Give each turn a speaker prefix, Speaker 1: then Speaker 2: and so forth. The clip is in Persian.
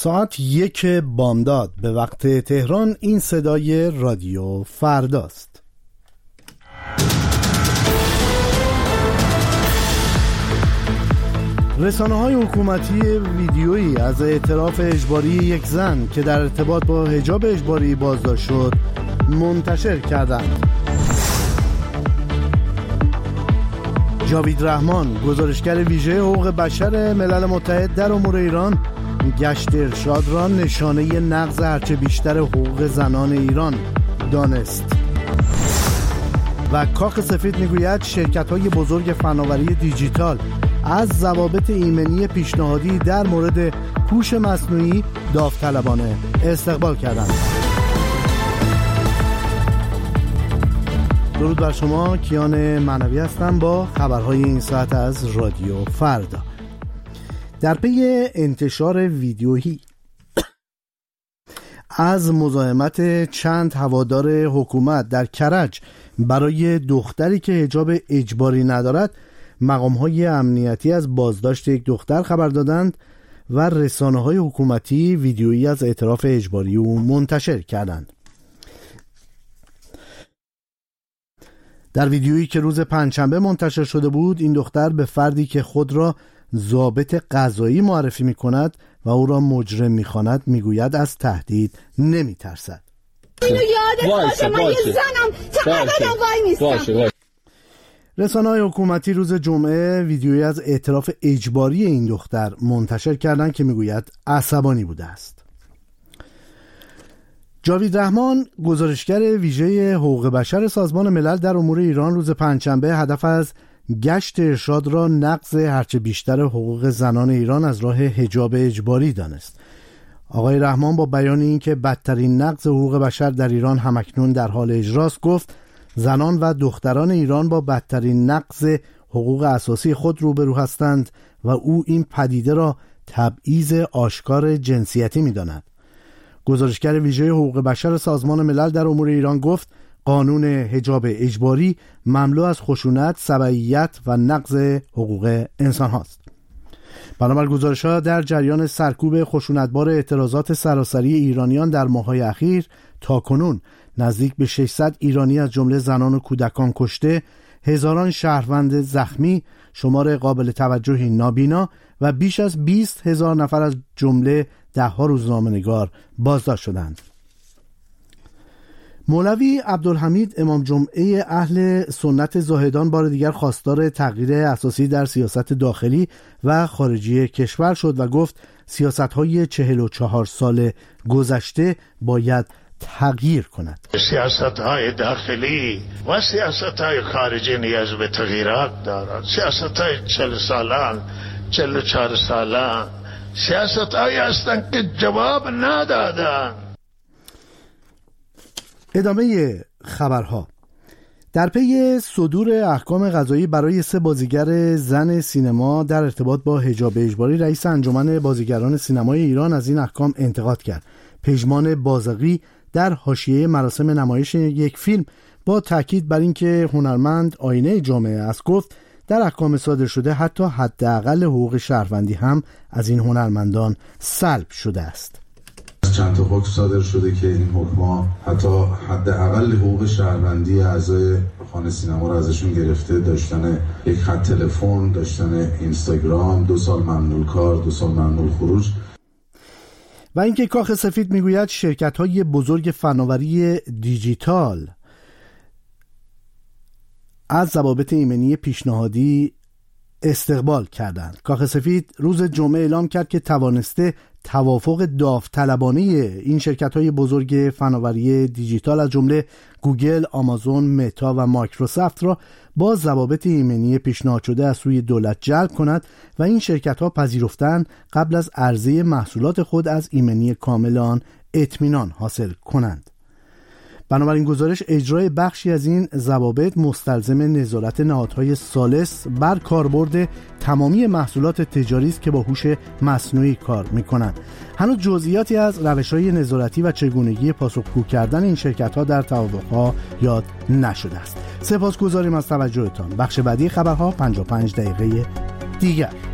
Speaker 1: ساعت 1 بامداد به وقت تهران. این صدای رادیو فرداست. رسانه‌های حکومتی ویدیویی از اعتراف اجباری یک زن که در ارتباط با حجاب اجباری بازداشت شد منتشر کردند. جاوید رحمان، گزارشگر ویژه حقوق بشر ملل متحد در امور ایران، گشت ارشاد را نشانه نقض هرچه بیشتر حقوق زنان ایران دانست. و کاخ سفید میگوید شرکت‌های بزرگ فناوری دیجیتال از ضوابط ایمنی پیشنهادی در مورد هوش مصنوعی داوطلبانه استقبال کردند. درود بر شما، کیان معنوی هستم با خبرهای این ساعت از رادیو فردا. در پی انتشار ویدیویی از مزاحمت چند هوادار حکومت در کرج برای دختری که حجاب اجباری ندارد، مقام‌های امنیتی از بازداشت یک دختر خبر دادند و رسانه‌های حکومتی ویدیویی از اعتراف اجباری او منتشر کردند. در ویدیویی که روز پنجشنبه منتشر شده بود، این دختر به فردی که خود را ضابط قضایی معرفی می‌کند و او را مجرم می‌خواند میگوید از تهدید نمی‌ترسد.
Speaker 2: اینو یادت باشه، من یه زنم، تا ابدا وای نیستم.
Speaker 1: رسانه‌های حکومتی روز جمعه ویدیویی از اعتراف اجباری این دختر منتشر کردند که میگوید عصبانی بوده است. جاوید رحمان، گزارشگر ویژه حقوق بشر سازمان ملل در امور ایران، روز پنجشنبه هدف از گشت ارشاد را نقض هرچه بیشتر حقوق زنان ایران از راه حجاب اجباری دانست. آقای رحمان با بیان اینکه بدترین نقض حقوق بشر در ایران همکنون در حال اجراست گفت زنان و دختران ایران با بدترین نقض حقوق اساسی خود روبرو هستند و او این پدیده را تبعیض آشکار جنسیتی می‌داند. گزارشگر ویژه حقوق بشر سازمان ملل در امور ایران گفت قانون حجاب اجباری مملو از خشونت، سبعیت و نقض حقوق انسان هاست. بنابر گزارش‌ها در جریان سرکوب خشونتبار اعتراضات سراسری ایرانیان در ماه‌های اخیر تاکنون نزدیک به 600 ایرانی از جمله زنان و کودکان کشته، هزاران شهروند زخمی، شمار قابل توجهی نابینا و بیش از 20,000 نفر از جمله ده‌ها روزنامه‌نگار بازداشت شدند. مولوی عبدالحمید امام جمعه اهل سنت زاهدان بار دیگر خواستار تغییر اساسی در سیاست داخلی و خارجی کشور شد و گفت سیاست‌های 44 سال گذشته باید تغییر کند.
Speaker 3: سیاست‌های داخلی و سیاست‌های خارجی نیاز به تغییرات دارند. سیاست‌های 40 سالان، 44 سالان سیاست‌هایی هستند که جواب ندادند.
Speaker 1: ادامه خبرها. در پی صدور احکام قضایی برای 3 بازیگر زن سینما در ارتباط با حجاب اجباری، رئیس انجمن بازیگران سینمای ایران از این احکام انتقاد کرد. پژمان بازقی در حاشیه مراسم نمایش یک فیلم با تاکید بر اینکه هنرمند آینه جامعه است گفت در احکام صادر شده حتی حداقل حقوق شهروندی هم از این هنرمندان سلب شده است.
Speaker 4: چند تا حکم صادر شده که این حکم‌ها حتی حداقل حقوق شهروندی اعضای خانه سینما را ازشون گرفته، داشتن یک خط تلفن، داشتن اینستاگرام، 2 سال ممنوع کار، 2 سال ممنوع خروج.
Speaker 1: و اینکه کاخ سفید میگوید شرکت‌های بزرگ فناوری دیجیتال از ضوابط ایمنی پیشنهادی استقبال کردند. کاخ سفید روز جمعه اعلام کرد که توانسته توافق داوطلبانه این شرکت‌های بزرگ فناوری دیجیتال از جمله گوگل، آمازون، متا و مایکروسافت را با ضوابط ایمنی پیشنهاد شده از سوی دولت جلب کند و این شرکت‌ها پذیرفتند قبل از عرضه محصولات خود از ایمنی کامل آن اطمینان حاصل کنند. بنابراین گزارش اجرای بخشی از این ضوابط مستلزم نظارت نهادهای ثالث بر کاربرد تمامی محصولات تجاری است که با هوش مصنوعی کار می‌کنند. هنوز جزئیاتی از روش‌های نظارتی و چگونگی پاسخگو کردن این شرکت‌ها در توافق‌ها یاد نشده است. سپاسگزاریم از توجهتان. بخش بعدی خبرها 55 دقیقه دیگر.